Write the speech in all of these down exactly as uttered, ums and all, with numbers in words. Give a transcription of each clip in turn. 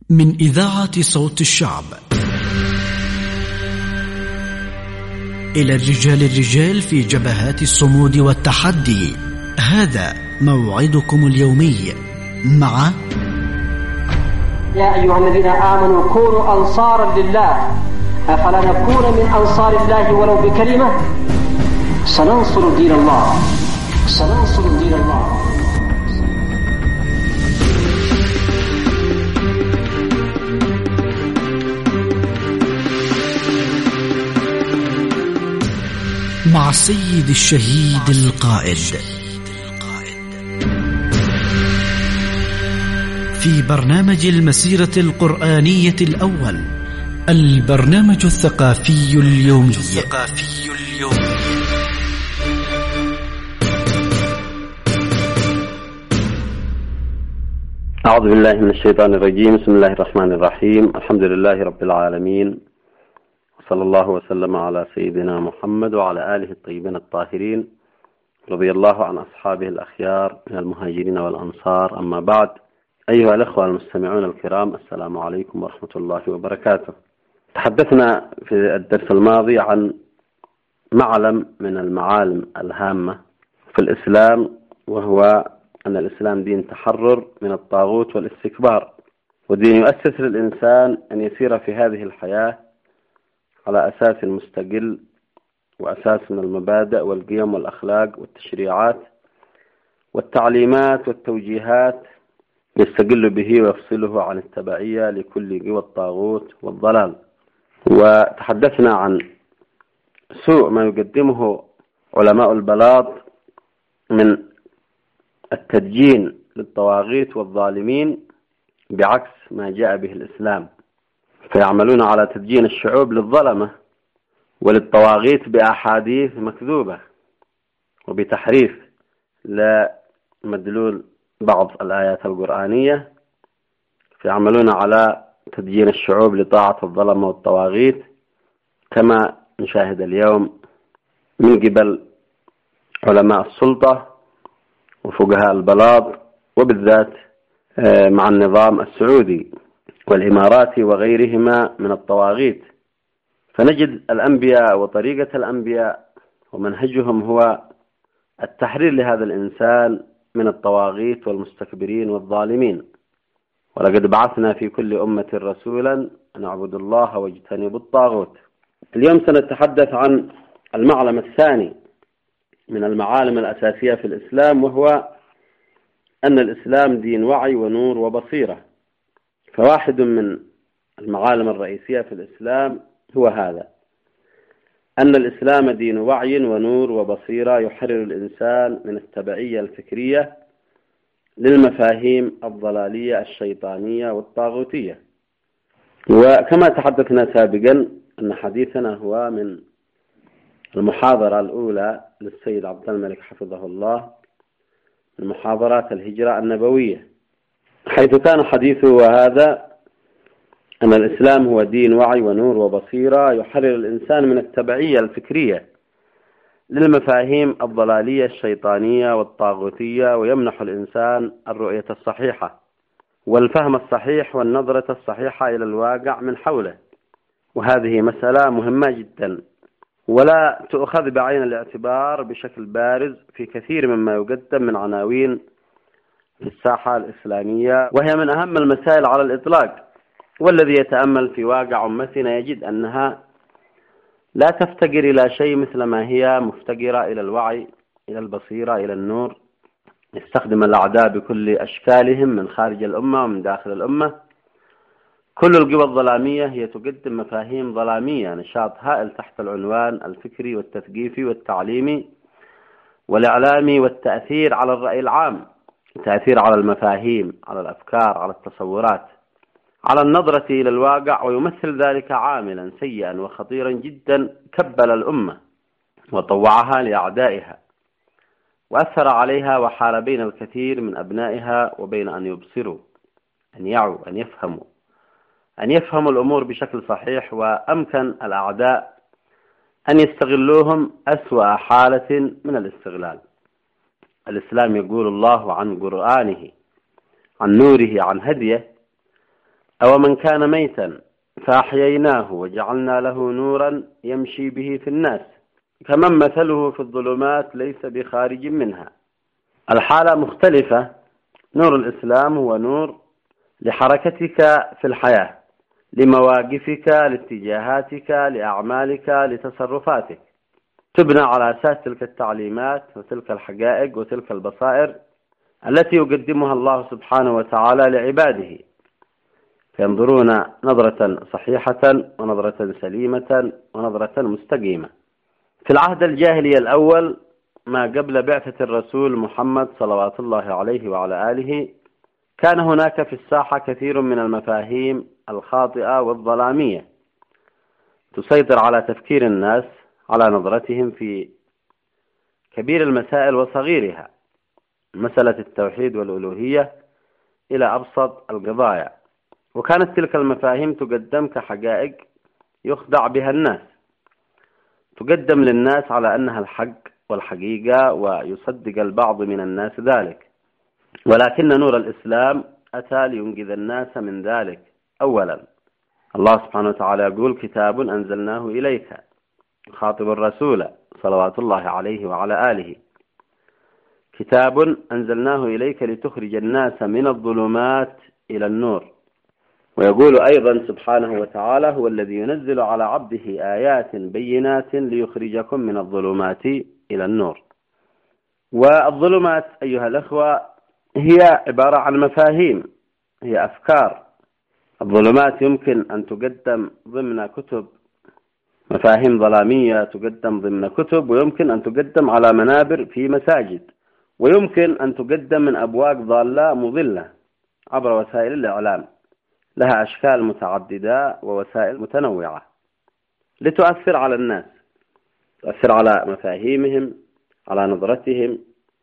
من إذاعة صوت الشعب إلى الرجال الرجال في جبهات الصمود والتحدي. هذا موعدكم اليومي مع يا أيها الذين آمنوا كونوا أنصارا لله أفلا نكون من أنصار الله ولو بكلمة. سننصر دين الله سننصر دين الله. مع السيد الشهيد القائد في برنامج المسيرة القرآنية الأول، البرنامج الثقافي اليومي. أعوذ بالله من الشيطان الرجيم. بسم الله الرحمن الرحيم. الحمد لله رب العالمين، صلى الله وسلم على سيدنا محمد وعلى آله الطيبين الطاهرين، رضي الله عن أصحابه الأخيار من المهاجرين والأنصار. أما بعد، أيها الأخوة المستمعون الكرام، السلام عليكم ورحمة الله وبركاته. تحدثنا في الدرس الماضي عن معلم من المعالم الهامة في الإسلام، وهو أن الإسلام دين تحرر من الطاغوت والاستكبار، ودين يؤسس للإنسان أن يسير في هذه الحياة على أساس مستقل وأساس من المبادئ والقيم والأخلاق والتشريعات والتعليمات والتوجيهات يستقل به ويفصله عن التبعية لكل قوى الطاغوت والضلال. وتحدثنا عن سوء ما يقدمه علماء البلاط من التدجين للطواغيت والظالمين بعكس ما جاء به الإسلام، فيعملون على تدجين الشعوب للظلمة وللطواغيت بأحاديث مكذوبة وبتحريف لمدلول بعض الآيات القرآنية، فيعملون على تدجين الشعوب لطاعة الظلمة والطواغيت كما نشاهد اليوم من قبل علماء السلطة وفقهاء البلاط، وبالذات مع النظام السعودي والإماراتي وغيرهما من الطواغيت. فنجد الأنبياء وطريقة الأنبياء ومنهجهم هو التحرير لهذا الإنسان من الطواغيت والمستكبرين والظالمين. ولقد بعثنا في كل أمة رسولا أن اعبدوا الله واجتنبوا الطاغوت. اليوم سنتحدث عن المعلم الثاني من المعالم الأساسية في الإسلام، وهو أن الإسلام دين وعي ونور وبصيرة. فواحد من المعالم الرئيسية في الإسلام هو هذا، أن الإسلام دين وعي ونور وبصيرة يحرر الإنسان من التبعية الفكرية للمفاهيم الضلالية الشيطانية والطاغوتية. وكما تحدثنا سابقا أن حديثنا هو من المحاضرة الأولى للسيد عبد الملك حفظه الله من محاضرات الهجرة النبوية، حيث كان حديثه هذا أن الإسلام هو دين وعي ونور وبصيرة يحرر الإنسان من التبعية الفكرية للمفاهيم الضلالية الشيطانية والطاغوتية، ويمنح الإنسان الرؤية الصحيحة والفهم الصحيح والنظرة الصحيحة إلى الواقع من حوله. وهذه مسألة مهمة جدا، ولا تؤخذ بعين الاعتبار بشكل بارز في كثير مما يقدم من عناوين في الساحة الإسلامية، وهي من أهم المسائل على الإطلاق. والذي يتأمل في واقع أمتنا يجد أنها لا تفتقر إلى شيء مثل ما هي مفتقرة إلى الوعي، إلى البصيرة، إلى النور. يستخدم الأعداء بكل أشكالهم من خارج الأمة ومن داخل الأمة. كل القوى الظلامية هي تقدم مفاهيم ظلامية، نشاط هائل تحت العنوان الفكري والتثقيفي والتعليمي والإعلامي والتأثير على الرأي العام، التأثير على المفاهيم، على الأفكار، على التصورات، على النظرة إلى الواقع. ويمثل ذلك عاملا سيئا وخطيرا جدا كبل الأمة وطوعها لأعدائها وأثر عليها وحال بين الكثير من أبنائها وبين أن يبصروا، أن يعوا، أن يفهموا أن يفهموا الأمور بشكل صحيح، وأمكن الأعداء أن يستغلوهم أسوأ حالة من الاستغلال. الإسلام يقول الله عن قرآنه، عن نوره، عن هديه: أو من كان ميتا فأحييناه وجعلنا له نورا يمشي به في الناس كمن مثله في الظلمات ليس بخارج منها. الحالة مختلفة. نور الإسلام هو نور لحركتك في الحياة، لمواقفك، لاتجاهاتك، لأعمالك، لتصرفاتك، تبنى على أساس تلك التعليمات وتلك الحقائق وتلك البصائر التي يقدمها الله سبحانه وتعالى لعباده، فينظرون نظرة صحيحة ونظرة سليمة ونظرة مستقيمة. في العهد الجاهلي الأول ما قبل بعثة الرسول محمد صلوات الله عليه وعلى آله، كان هناك في الساحة كثير من المفاهيم الخاطئة والظلامية تسيطر على تفكير الناس، على نظرتهم في كبير المسائل وصغيرها، مسألة التوحيد والألوهية إلى أبسط القضايا. وكانت تلك المفاهيم تقدم كحقائق يخدع بها الناس، تقدم للناس على أنها الحق والحقيقة، ويصدق البعض من الناس ذلك. ولكن نور الإسلام أتى لينقذ الناس من ذلك. أولا، الله سبحانه وتعالى يقول: كتاب أنزلناه إليك، خاطب الرسول صلوات الله عليه وعلى آله، كتاب أنزلناه إليك لتخرج الناس من الظلمات إلى النور. ويقول أيضا سبحانه وتعالى: هو الذي ينزل على عبده آيات بينات ليخرجكم من الظلمات إلى النور. والظلمات أيها الأخوة هي عبارة عن مفاهيم، هي أفكار. الظلمات يمكن أن تقدم ضمن كتب، مفاهيم ظلامية تقدم ضمن كتب، ويمكن أن تقدم على منابر في مساجد، ويمكن أن تقدم من أبواق ضالة مضلة عبر وسائل الإعلام، لها أشكال متعددة ووسائل متنوعة لتؤثر على الناس، تؤثر على مفاهيمهم، على نظرتهم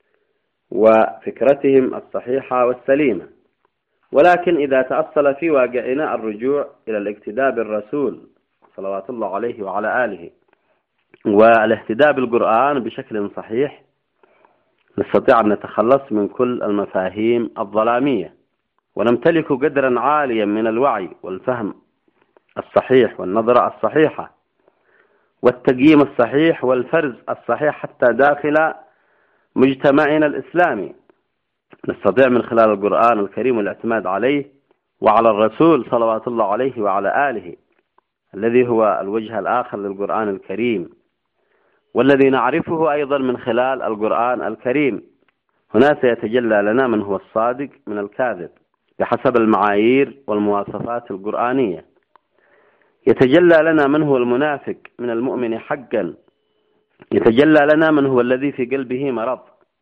وفكرتهم الصحيحة والسليمة. ولكن إذا تأصل في واقعنا الرجوع إلى الاقتداء بالرسول صلوات الله عليه وعلى آله والاهتداء بالقرآن بشكل صحيح، نستطيع أن نتخلص من كل المفاهيم الظلامية، ونمتلك قدرا عاليا من الوعي والفهم الصحيح والنظرة الصحيحة والتقييم الصحيح والفرز الصحيح حتى داخل مجتمعنا الإسلامي. نستطيع من خلال القرآن الكريم الاعتماد عليه وعلى الرسول صلوات الله عليه وعلى آله، الذي هو الوجه الآخر للقرآن الكريم، والذي نعرفه أيضا من خلال القرآن الكريم. هنا سيتجلى لنا من هو الصادق من الكاذب بحسب المعايير والمواصفات القرآنية. يتجلى لنا من هو المنافق من المؤمن حقا. يتجلى لنا من هو الذي في قلبه مرض،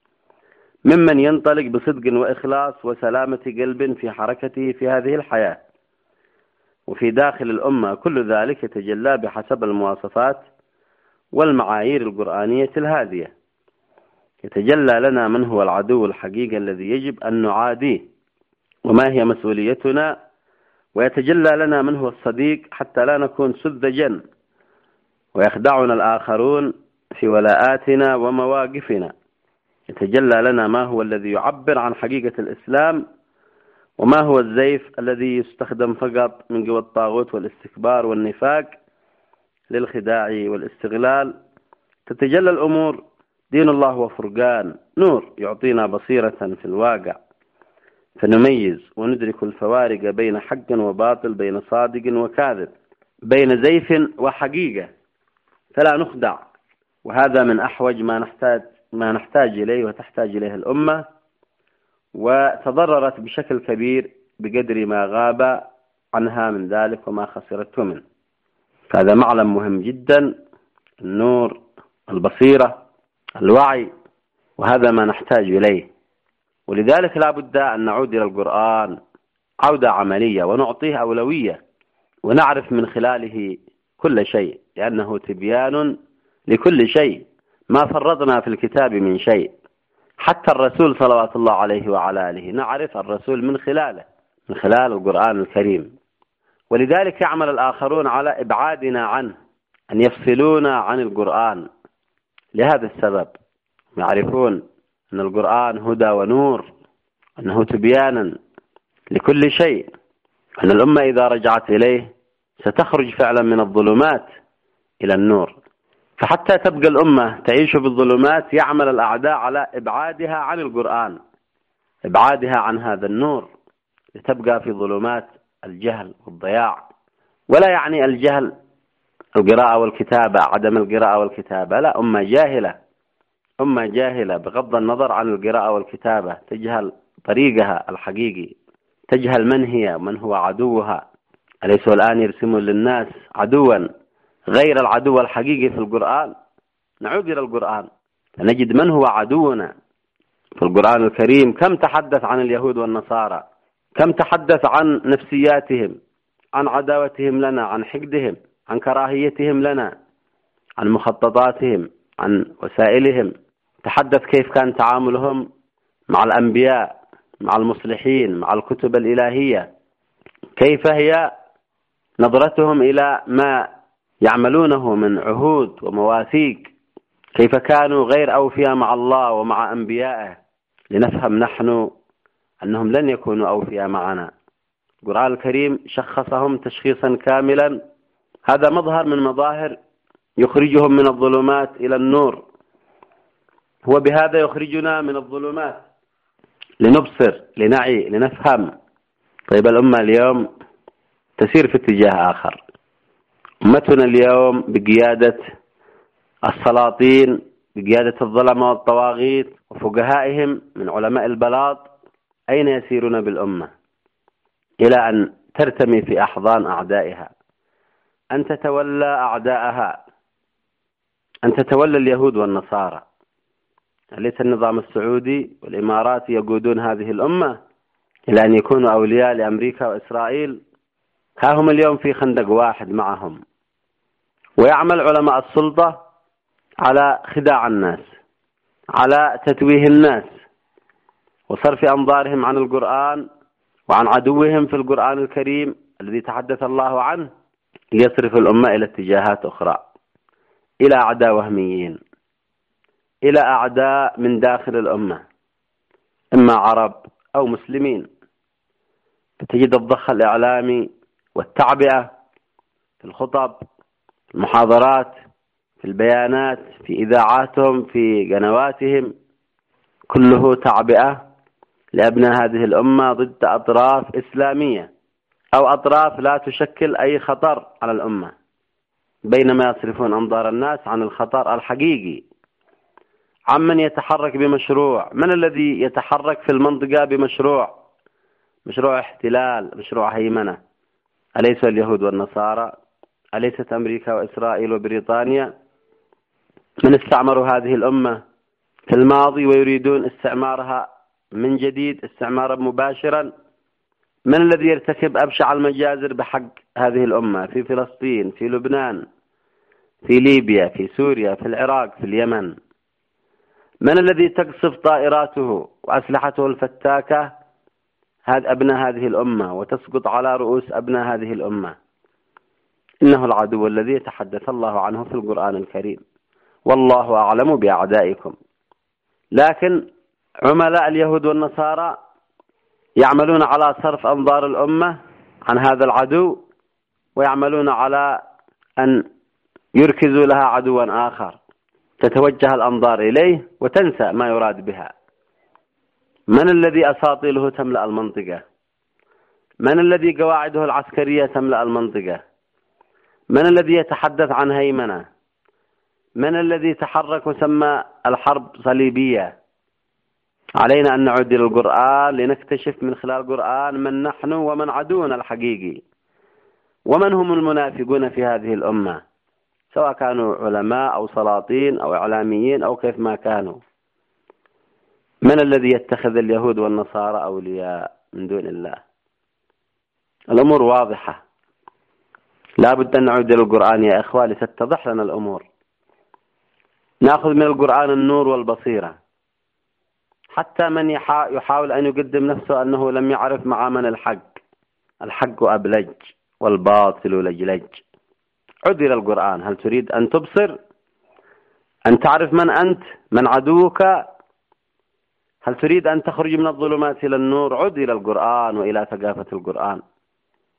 ممن ينطلق بصدق وإخلاص وسلامة قلب في حركته في هذه الحياة وفي داخل الأمة. كل ذلك يتجلى بحسب المواصفات والمعايير القرآنية الهادية. يتجلى لنا من هو العدو الحقيقي الذي يجب أن نعاديه وما هي مسؤوليتنا، ويتجلى لنا من هو الصديق حتى لا نكون سذجا ويخدعنا الآخرون في ولاءاتنا ومواقفنا. يتجلى لنا ما هو الذي يعبر عن حقيقة الإسلام، وما هو الزيف الذي يستخدم فقط من قوى الطاغوت والاستكبار والنفاق للخداع والاستغلال. تتجلى الأمور. دين الله وفرقان، نور يعطينا بصيرة في الواقع، فنميز وندرك الفوارق بين حق وباطل، بين صادق وكاذب، بين زيف وحقيقة، فلا نخدع. وهذا من أحوج ما نحتاج ما نحتاج إليه وتحتاج إليه الأمة، وتضررت بشكل كبير بقدر ما غاب عنها من ذلك وما خسرته منه. هذا معلم مهم جدا، النور، البصيرة، الوعي، وهذا ما نحتاج إليه. ولذلك لا بد أن نعود إلى القرآن عودة عملية ونعطيه أولوية، ونعرف من خلاله كل شيء، لأنه تبيان لكل شيء، ما فرطنا في الكتاب من شيء. حتى الرسول صلوات الله عليه وعلى آله نعرف الرسول من خلاله، من خلال القرآن الكريم. ولذلك يعمل الآخرون على إبعادنا عنه، أن يفصلونا عن القرآن. لهذا السبب يعرفون أن القرآن هدى ونور، أنه تبيانا لكل شيء. أن الأمة إذا رجعت إليه ستخرج فعلا من الظلمات إلى النور. فحتى تبقى الأمة تعيش بالظلمات يعمل الأعداء على إبعادها عن القرآن، إبعادها عن هذا النور، لتبقى في ظلمات الجهل والضياع. ولا يعني الجهل القراءة والكتابة، عدم القراءة والكتابة، لا، أمة جاهلة، أمة جاهلة بغض النظر عن القراءة والكتابة، تجهل طريقها الحقيقي، تجهل من هي ومن هو عدوها. أليسوا الآن يرسمون للناس عدوا غير العدو الحقيقي في القرآن؟ نعود إلى القرآن نجد من هو عدونا في القرآن الكريم. كم تحدث عن اليهود والنصارى، كم تحدث عن نفسياتهم، عن عداوتهم لنا، عن حقدهم، عن كراهيتهم لنا، عن مخططاتهم، عن وسائلهم. تحدث كيف كان تعاملهم مع الأنبياء، مع المصلحين، مع الكتب الإلهية، كيف هي نظرتهم إلى ما يعملونه من عهود ومواثيق، كيف كانوا غير أوفياء مع الله ومع أنبيائه، لنفهم نحن أنهم لن يكونوا أوفياء معنا. القرآن الكريم شخصهم تشخيصا كاملا، هذا مظهر من مظاهر يخرجهم من الظلمات إلى النور، هو بهذا يخرجنا من الظلمات لنبصر، لنعي، لنفهم. طيب الأمة اليوم تسير في اتجاه آخر. أمتنا اليوم بقيادة السلاطين، بقيادة الظلمة والطواغيت وفقهائهم من علماء البلاط، أين يسيرون بالأمة؟ إلى أن ترتمي في أحضان أعدائها، أن تتولى أعداءها، أن تتولى اليهود والنصارى. أليس النظام السعودي والإماراتي يقودون هذه الأمة إلى أن يكونوا أولياء لأمريكا وإسرائيل؟ ها هم اليوم في خندق واحد معهم، ويعمل علماء السلطة على خداع الناس، على تتويه الناس، وصرف أنظارهم عن القرآن وعن عدوهم في القرآن الكريم الذي تحدث الله عنه، ليصرف الأمة إلى اتجاهات أخرى، إلى أعداء وهميين، إلى أعداء من داخل الأمة، إما عرب أو مسلمين. فتجد الضخ الإعلامي والتعبئة في الخطب، في المحاضرات، في البيانات، في إذاعاتهم، في قنواتهم، كله تعبئة لأبناء هذه الأمة ضد أطراف إسلامية أو أطراف لا تشكل أي خطر على الأمة، بينما يصرفون أنظار الناس عن الخطر الحقيقي، عمن يتحرك بمشروع. من الذي يتحرك في المنطقة بمشروع؟ مشروع احتلال، مشروع هيمنة. أليس اليهود والنصارى؟ أليست أمريكا وإسرائيل وبريطانيا؟ من استعمروا هذه الأمة في الماضي ويريدون استعمارها من جديد استعمارا مباشرا؟ من الذي يرتكب أبشع المجازر بحق هذه الأمة في فلسطين، في لبنان، في ليبيا، في سوريا، في العراق، في اليمن؟ من الذي تقصف طائراته وأسلحته الفتاكة هذا أبناء هذه الأمة وتسقط على رؤوس أبناء هذه الأمة؟ إنه العدو الذي يتحدث الله عنه في القرآن الكريم. والله أعلم بأعدائكم. لكن عملاء اليهود والنصارى يعملون على صرف أنظار الأمة عن هذا العدو، ويعملون على أن يركزوا لها عدوا آخر تتوجه الأنظار إليه وتنسى ما يراد بها. من الذي أساطيله تملأ المنطقة؟ من الذي قواعده العسكرية تملأ المنطقة؟ من الذي يتحدث عن هيمنة؟ من الذي تحرك وسمى الحرب صليبية؟ علينا أن نعود إلى القرآن لنكتشف من خلال القرآن من نحن ومن عدونا الحقيقي، ومن هم المنافقون في هذه الأمة، سواء كانوا علماء أو سلاطين أو إعلاميين أو كيف ما كانوا. من الذي يتخذ اليهود والنصارى أولياء من دون الله؟ الأمور واضحة، لا بد أن نعود إلى القرآن يا إخوة لتتضح لنا الأمور. نأخذ من القرآن النور والبصيرة. حتى من يحاول أن يقدم نفسه أنه لم يعرف معامن الحق، الحق أبلج والباطل لجلج. عد إلى القرآن. هل تريد أن تبصر، أن تعرف من أنت، من عدوك؟ هل تريد أن تخرج من الظلمات إلى النور؟ عد إلى القرآن وإلى ثقافة القرآن.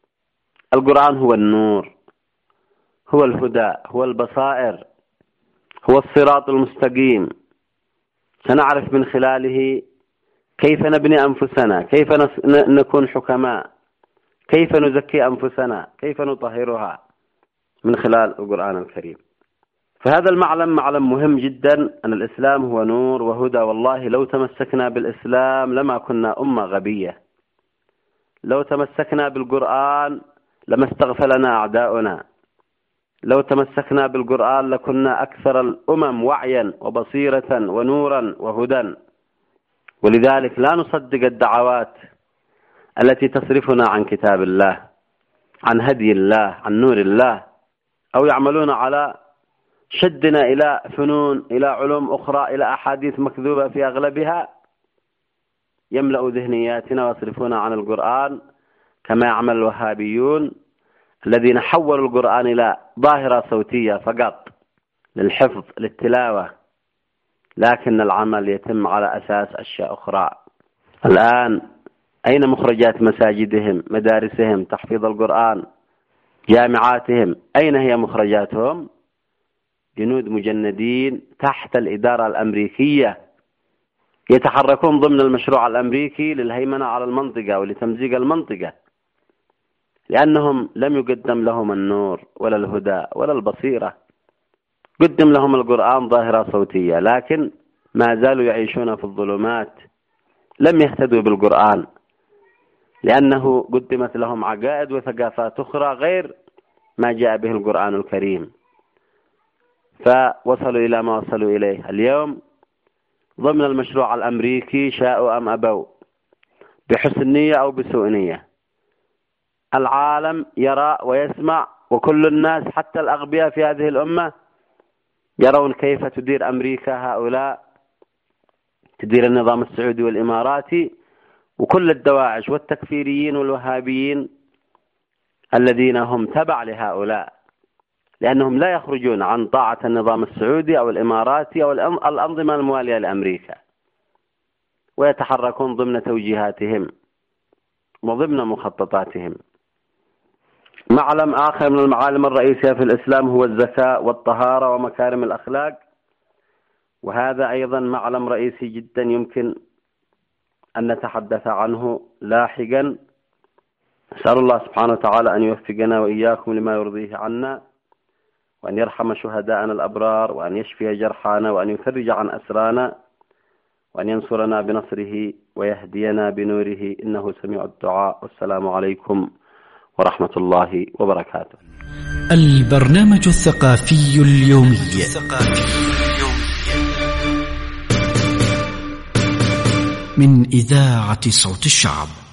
القرآن هو النور، هو الهدى، هو البصائر، هو الصراط المستقيم. سنعرف من خلاله كيف نبني أنفسنا، كيف نكون حكماء، كيف نزكي أنفسنا، كيف نطهرها من خلال القرآن الكريم. فهذا المعلم معلم مهم جدا، أن الإسلام هو نور وهدى. والله لو تمسكنا بالإسلام لما كنا أمة غبية، لو تمسكنا بالقرآن لما استغفلنا أعداؤنا، لو تمسكنا بالقرآن لكنا أكثر الأمم وعيا وبصيرة ونورا وهدى. ولذلك لا نصدق الدعوات التي تصرفنا عن كتاب الله، عن هدي الله، عن نور الله، أو يعملون على شدنا إلى فنون، إلى علوم أخرى، إلى أحاديث مكذوبة في أغلبها يملأ ذهنياتنا ويصرفون عن القرآن، كما يعمل الوهابيون الذين حولوا القرآن إلى ظاهرة صوتية فقط للحفظ للتلاوة، لكن العمل يتم على أساس أشياء أخرى. الآن أين مخرجات مساجدهم، مدارسهم، تحفيظ القرآن، جامعاتهم؟ أين هي مخرجاتهم؟ جنود مجندين تحت الإدارة الأمريكية يتحركون ضمن المشروع الأمريكي للهيمنة على المنطقة ولتمزيق المنطقة، لأنهم لم يقدم لهم النور ولا الهدى ولا البصيرة. قدم لهم القرآن ظاهرة صوتية، لكن ما زالوا يعيشون في الظلمات، لم يهتدوا بالقرآن، لأنه قدمت لهم عقائد وثقافات أخرى غير ما جاء به القرآن الكريم، فوصلوا إلى ما وصلوا إليه اليوم ضمن المشروع الأمريكي، شاءوا أم أبوا، بحسن نية أو بسوء نية. العالم يرى ويسمع، وكل الناس حتى الأغبياء في هذه الأمة يرون كيف تدير أمريكا هؤلاء، تدير النظام السعودي والإماراتي، وكل الدواعش والتكفيريين والوهابيين الذين هم تبع لهؤلاء، لأنهم لا يخرجون عن طاعة النظام السعودي أو الإماراتي أو الأنظمة الموالية لأمريكا، ويتحركون ضمن توجيهاتهم وضمن مخططاتهم. معلم آخر من المعالم الرئيسية في الإسلام هو الزكاة والطهارة ومكارم الأخلاق، وهذا أيضا معلم رئيسي جدا يمكن أن نتحدث عنه لاحقا. أسأل الله سبحانه وتعالى أن يوفقنا وإياكم لما يرضيه عنا، وأن يرحم شهداءنا الأبرار، وأن يشفي جرحانا، وأن يفرج عن أسرانا، وأن ينصرنا بنصره ويهدينا بنوره، إنه سميع الدعاء. والسلام عليكم ورحمة الله وبركاته. البرنامج الثقافي اليومي من إذاعة صوت الشعب.